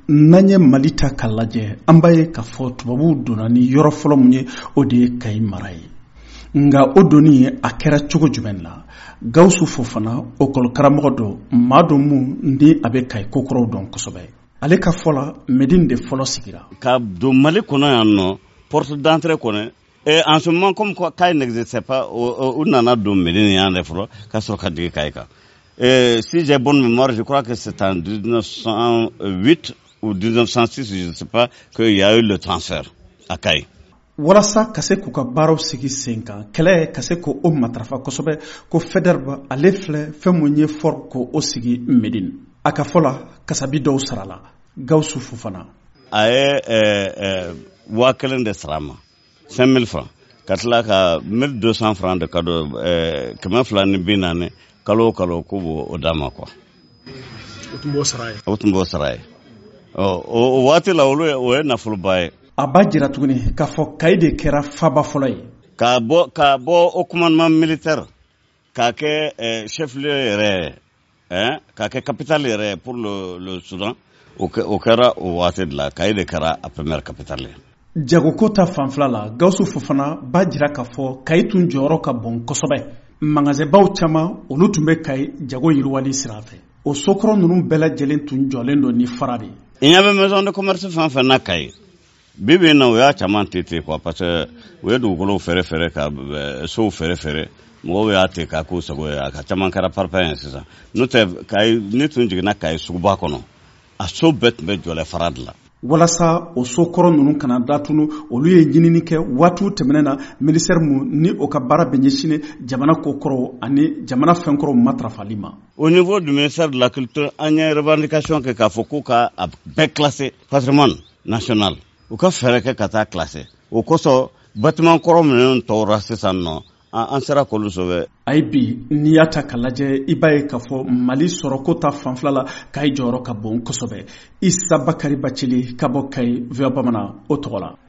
n'an ye Mali ta k'a lajɛ an b'a ye k'a fɔ tubabuw donna ni yɔrɔ fɔlɔ mun ye o de ye Kayi mara ye nka o donni a kɛra cogo jumɛn la Gawusu Fofana okɔlikaramɔgɔ dɔ maa dɔ mun ni a bɛ Kayi kokɔrɔw dɔn kosɛbɛ ale ka fɔ la Médine de fɔlɔ sigira ka don Mali kɔnɔ yan nɔ porte d'entrée kɔnɔ et en ce moment comme Kayi n'existait pas u nana don Médine yan de fɔlɔ ka sɔrɔ ka digi Kayi kan si j'ai bonne mémoire je crois que c'est en 1908 ou 1906 je ne sais pas qu'il y a eu le transfert à Kayi. walasa ka se k'u ka baaraw sigi sen kan kɛlɛ ka se k'o matarafa kosɛbɛ ko Faidherbe ale filɛ fɛn mun ye fɔr k'o sigi Médine a ka fɔ la kasabi dɔw sarala Gawusu Fofana a ye 1000 de sara ma 5000 francs ka tila ka 1200 francs de cadeau 240 kalo kalo ko o d'a ma quoi o tun b'o sara ye o waati la olu o ye nafoloba ye a b'a jira tuguni k'a fɔ Kayi de kɛra faba fɔlɔ ye k'a bɔ au commandement militaire k'a kɛ chef-lieu yɛrɛ k'a kɛ capitale yɛrɛ pour le Soudan o kɛra o waati de la Kayi de kɛra a première capitale ye jagoko ta fanfila la Gawusu Fofana b'a jira k'a fɔ Kayi tun jɔyɔrɔ ka bon kosɛbɛ magasinbaw caman olu tun bɛ Kayi jago yiriwali sira fɛ o sokɔrɔ ninnu bɛɛ lajɛlen tun jɔlen don ni fara de il y avait maison de commerce fɛn fɛn na Kayi bibi na o y'a caman tete quoi parce que o ye dugukolow fɛrɛ ka sow fɛrɛ mɔgɔw y'a te k'a k'u sago ye a ka caman kɛra parpaing ye sisan n'o tɛ Kayi ne tun jiginna Kayi suguba kɔnɔ a so bɛɛ tun bɛ jɔlɛ fara de la walasa o so kɔrɔ ninnu kana datunu olu ye ɲinini kɛ waatiw tɛmɛnen na ministère mun ni o ka baara bɛ ɲɛsinnen jamana kokɔrɔw ani jamana fɛnkɔrɔw matarafali ma au niveau du ministère de la culture an ye revendication kɛ k'a fɔ k'u ka a bɛɛ classer patrimoine national u ka fɛrɛ kɛ ka taa classer o kosɔn bâtiment kɔrɔ minnu tɔɔra sisan nɔ an sera k'olu sauver ayi bi n'i y'a ta k'a lajɛ i b'a ye k'a fɔ Mali sɔrɔko ta fanfila la Kayi jɔyɔrɔ ka bon kosɛbɛ Isa Bakari Bacili ka bɔ Kayi VOA Bamanan o tɔgɔ la